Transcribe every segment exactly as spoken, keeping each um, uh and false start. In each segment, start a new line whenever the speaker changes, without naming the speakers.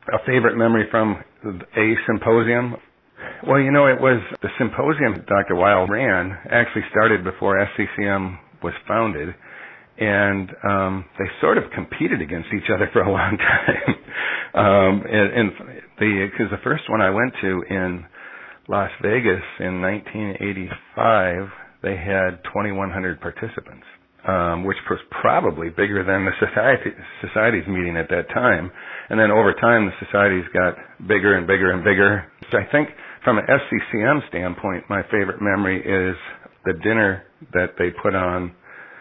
A favorite memory from a symposium? Well, you know, it was the symposium Doctor Weil ran actually started before S C C M was founded, and um, they sort of competed against each other for a long time. um, and, and the because the first one I went to in Las Vegas in nineteen eighty-five, they had twenty-one hundred participants, um, which was probably bigger than the society society's meeting at that time. And then over time, the societies got bigger and bigger and bigger. So I think from an S C C M standpoint, my favorite memory is the dinner that they put on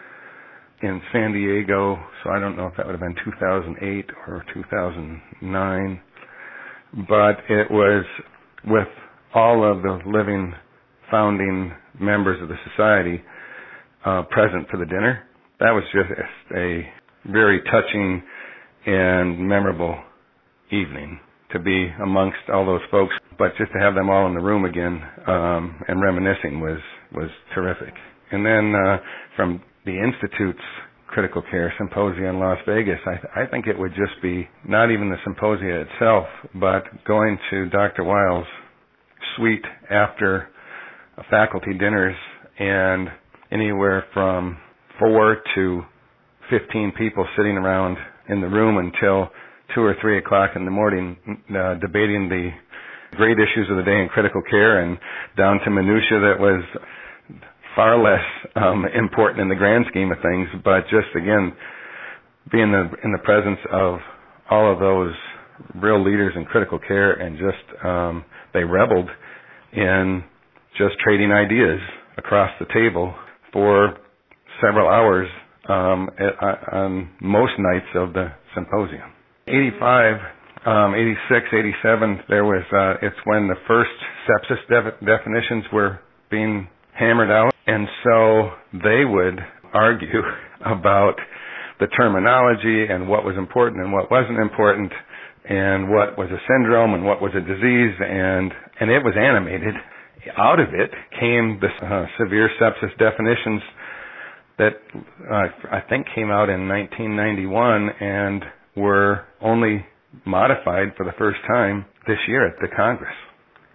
in San Diego. So I don't know if that would have been two thousand eight or two thousand nine, but it was with all of the living founding members of the society uh, present for the dinner. That was just a very touching and memorable evening to be amongst all those folks, but just to have them all in the room again um, and reminiscing was, was terrific. And then uh, from the Institute's Critical Care Symposia in Las Vegas, I, I think it would just be not even the symposia itself, but going to Doctor Weil's suite after faculty dinners and anywhere from four to fifteen people sitting around in the room until two or three o'clock in the morning uh, debating the great issues of the day in critical care and down to minutia that was far less um, important in the grand scheme of things, but just, again, being the, in the presence of all of those real leaders in critical care and just um, they reveled in just trading ideas across the table for several hours um, at, on most nights of the symposium. eighty-five, um, eighty-six, eighty-seven, there was, uh, it's when the first sepsis def- definitions were being hammered out, and so they would argue about the terminology and what was important and what wasn't important and what was a syndrome and what was a disease, and, and it was animated. Out of it came the uh, severe sepsis definitions that uh, I think came out in nineteen ninety-one and were only modified for the first time this year at the Congress.